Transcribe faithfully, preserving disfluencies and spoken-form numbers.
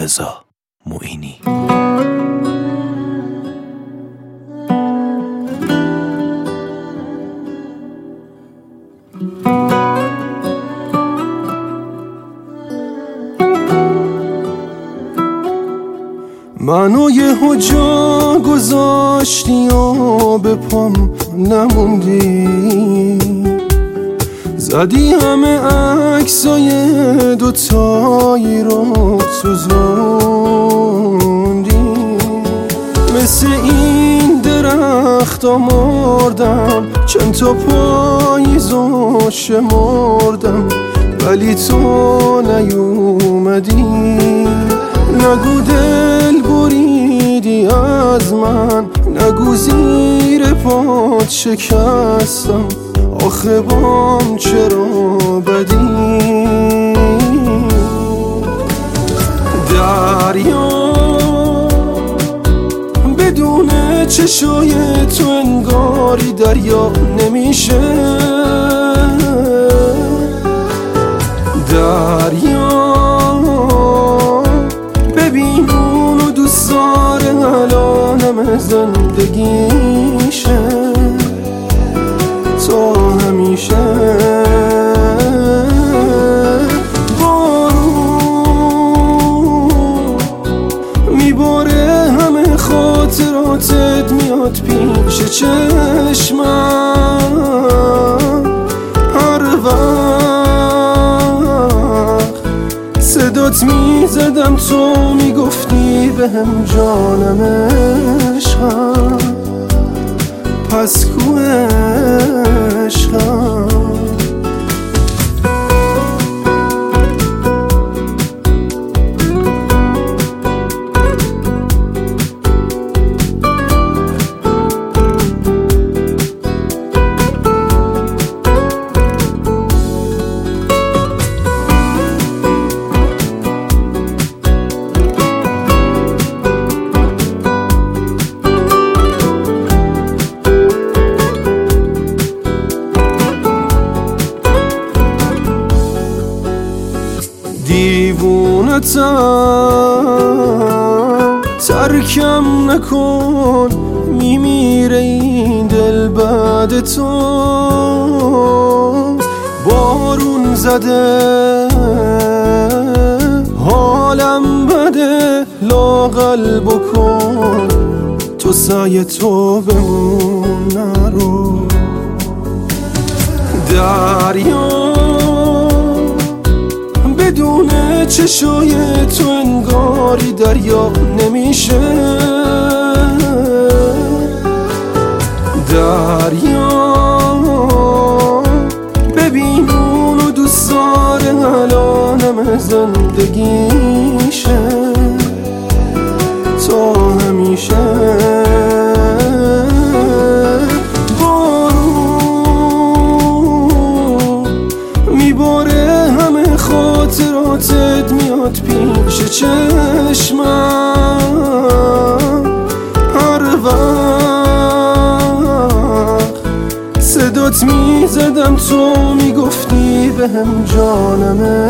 رضا معینی. منو یهو جا گذاشتی و به پام نموندی، زدی همه عکسای دوتایی رو سوزوندی. مثل این درختا مردم، چند تا پاییزو شمردم، ولی تو نیومدی. نگو دل بریدی از من، نگو زیر پات شکستم، آخه بام چرا بدی. دریا بدون چشای تو انگاری دریا نمیشه. دریا ببین اونو دوست داره، الانم زندگیشه. تو همیشه بارون میباره همه خاطراتت، میاد پیش چشمم هر وقت صدات میزدم. تو میگفتی بهم جانم عشقم، پس کو عشقم. دیوونتم ترکم نکن، میمیره این دل بعد تو. بارون زده حالم بده، لااقل بکن تو سعی تو بمون نرو. دریا بدون چشای تو انگاری دریا نمیشه. دریا ببین اونو دوست داره، الانم زندگیشه. تو همیشه بارون میباره همه خاطراتت، میاد پیش چشمم هر وقت صدات میزدم. تو میگفتی بهم جانم